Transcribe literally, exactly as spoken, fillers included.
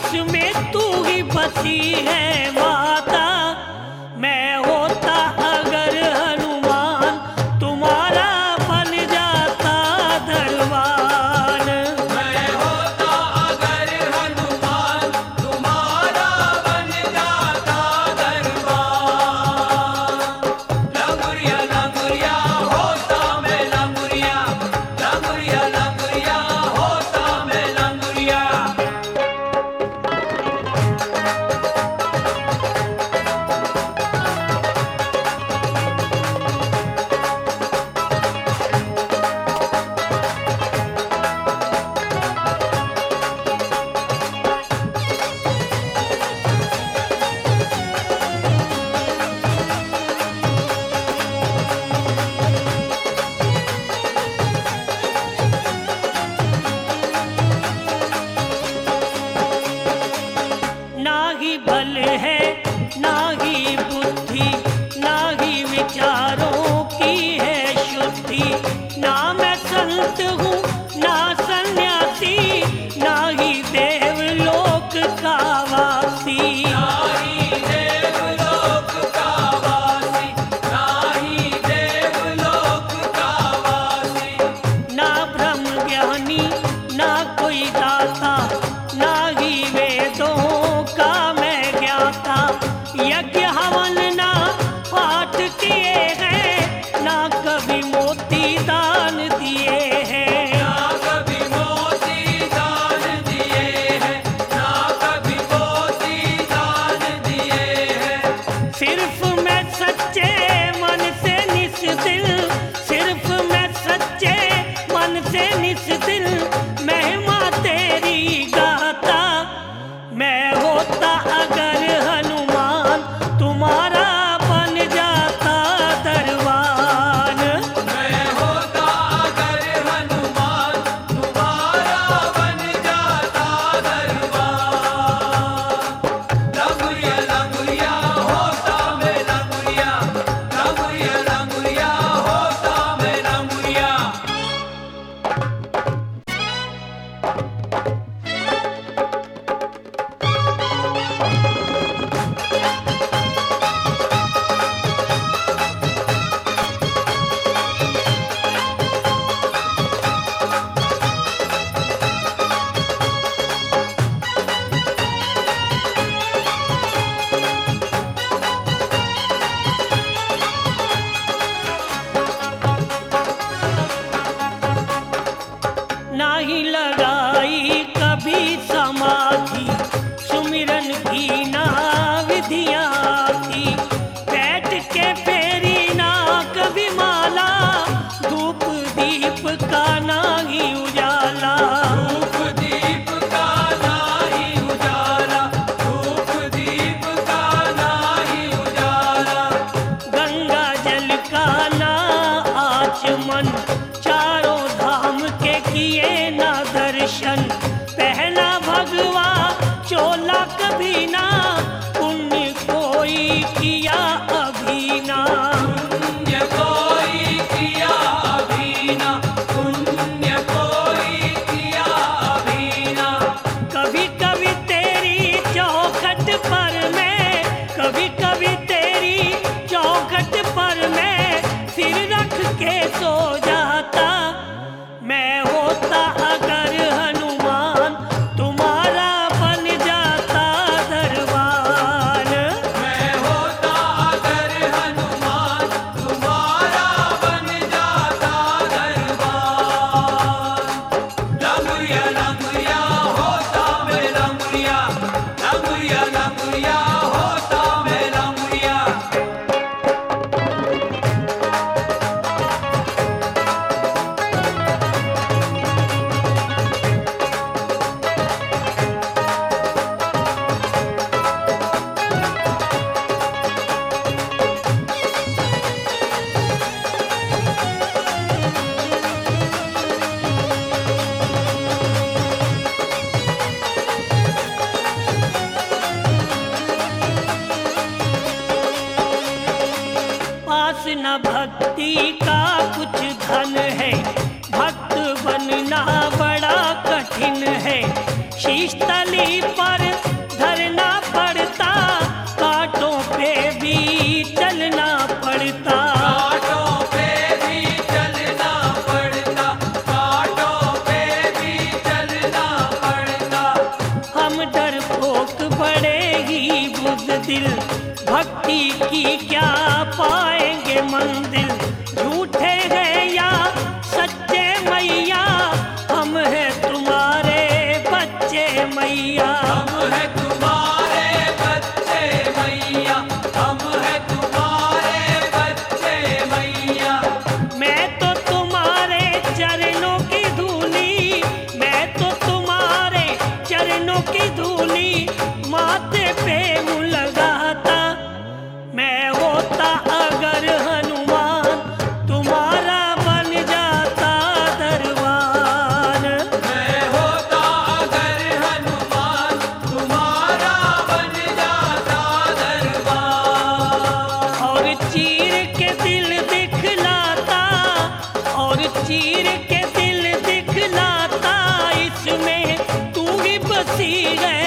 इसमें तू ही बसी है माता। मैं होता अगर हनुमान तुम्हारा बन जाता दरबान। मैं होता अगर हनुमान तुम्हारा बन जाता दरबान। लंगुरिया लंगुरिया होता मैं लंगुरिया, लंगुरिया लंगुरिया होता मैं लंगुरिया। ना ही बल है ना ही बुद्धि, ना ही विचारों की है शुद्धि। ना मैं संत हूँ ना सन्यासी, ना ही देवलोक का वासी। नाही देवलोक का वासी, नाही देवलोक का वासी। ना ब्रह्म ज्ञानी ना कोई दाता, ना ही वेदों का मैं ज्ञाता। यज्ञ हवन ना पाठ किए हैं, ना कभी मोती दान दिए हैं। ना कभी मोती दान दिए हैं, ना कभी मोती दान दिए हैं। सिर्फ मैं सच्चे मन से निस्दिल, सिर्फ मैं सच्चे मन से निस्दिल महिमा तेरी गाता। मैं होता अगर हनुमान तुम्हारा बन जाता दरबान। मैं होता अगर हनुमान तुम्हारा बन जाता दरबान। लंगुरिया लंगुरिया होता मैं लंगुरिया, लंगुरिया लंगुरिया होता मैं लंगुरिया। ना ही लगाई कभी समाधि, सुमिरन की ना विधियाँ थी। बैठ के फेरी ना कभी माला, धूप दीप का ना ही उजाला। धूप दीप का नाही उजाला, धूप दीप का नाही उजाला। गंगा जल का ना आचमन, चारों धाम के किए ना दर्शन। पहना भगवा चोला कभी ना, पुण्य कोई किया अभी ना। पुण्य कोई किया अभी ना, पुण्य कोई किया अभी ना। कभी कभी तेरी चौखट पर मैं, कभी कभी तेरी चौखट पर मैं सिर रख के सो जाता। मैं होता अगर हनुमान तुम्हारा बन जाता दरबान। मैं होता अगर हनुमान तुम्हारा बन जाता दरबान। लंगुरिया लंगुरिया होता मैं लंगुरिया, लंगुरिया लंगुरिया होता मैं लंगुरिया। पास न भक्ति का कुछ धन है, भक्त बनना बड़ा कठिन है। शीश तली पर दिल, भक्ति की क्या पाएंगे मंजिल। झूठे हैं या सच्चे मैया, हम हैं तुम्हारे बच्चे मैया। हम है तुम्हारे बच्चे मैया, हम है तुम्हारे बच्चे मैया। मैं तो तुम्हारे चरणों की धूली, मैं तो तुम्हारे चरणों की धूली माथे पे मुँह लगाता। मैं होता अगर हनुमान, तुम्हारा बन जाता दरबार। मैं होता अगर हनुमान, तुम्हारा बन जाता दरबार। और चीर के दिल दिखलाता, और चीर के दिल दिखलाता, इसमें तू ही बसी है